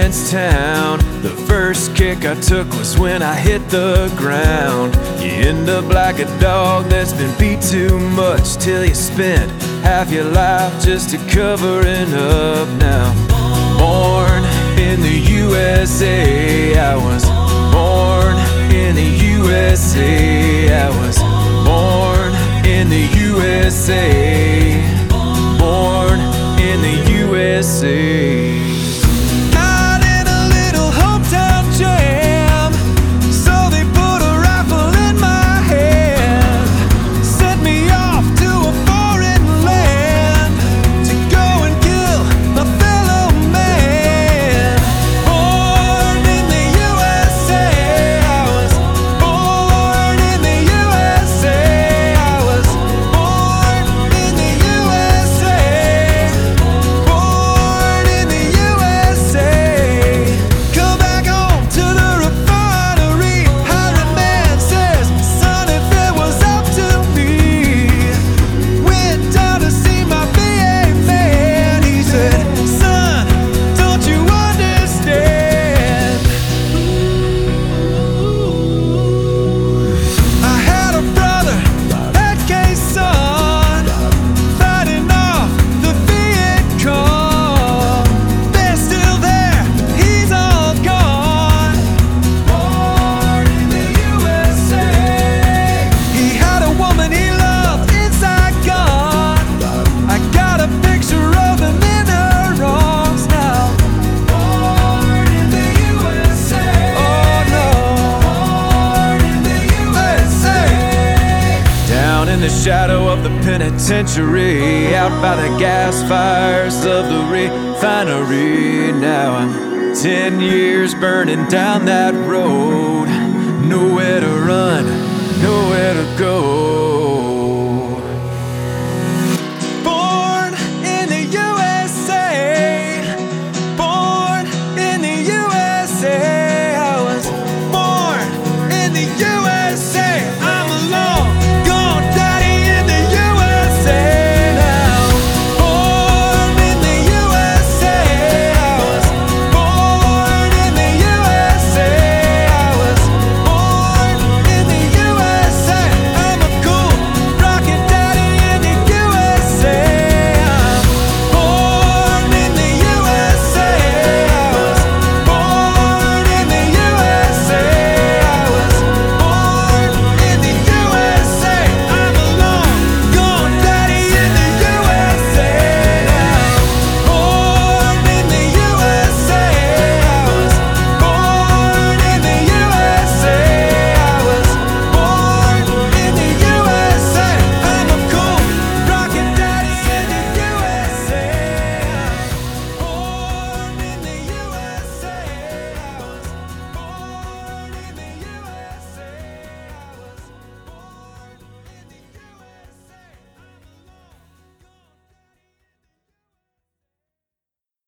parents' town. The first kick I took was when I hit the ground. You end up like a dog that's been beat too much, till you spent half your life just to covering up now. Born in the USA, I was born in the USA, I was born in the USA, born in the USA. Got in a little hometown jam, so they put a rifle in my hand, sent me off to a foreign land to go and kill my fellow man. Born in the USA, I was born in the USA, I was born in the USA, born in the USA. Come back home to the refinery. Hiring man says, son, if it was up to me. Went down to see my VA man. He said, son, don't you understand? I had a brother, that gay son, fighting off the Viet Cong. They're still there, he's all gone. Born in the USA. He had a woman he loved in Saigon. I got a picture of him in her arms now. Born in the USA. Oh no. Born in the USA. Down in the shadow of the penitentiary, out by the gas fires of the refinery. Now I'm 10 years burning down that road, nowhere to run, nowhere to go.